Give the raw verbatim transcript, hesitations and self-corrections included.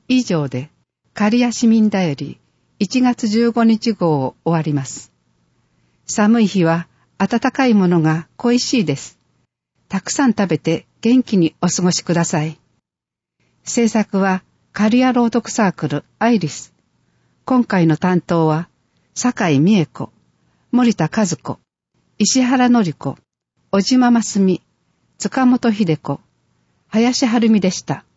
以上で、刈谷市民だよりいちがつじゅうごにち号を終わります。寒い日は温かいものが恋しいです。たくさん食べて元気にお過ごしください。制作は刈谷朗読サークルアイリス。今回の担当は酒井美恵子、森田和子、石原典子、小島真澄、塚本秀子、林晴美でした。